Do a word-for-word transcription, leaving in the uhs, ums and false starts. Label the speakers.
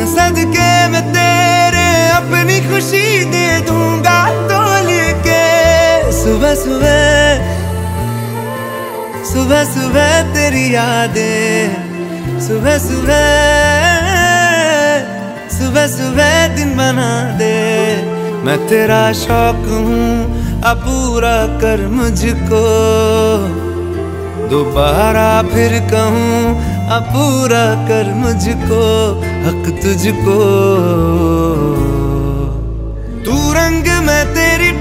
Speaker 1: सदके में तेरे अपनी खुशी दे दूंगा तोल के। सुबह सुबह सुबह सुबह तेरी यादें, सुबह सुबह सुबह सुबह दिन बना दे। मैं तेरा शौक हूँ अब पूरा कर मुझको, दोबारा फिर कहूँ अब पूरा कर मुझको, हक तुझको। तू रंग मैं तेरी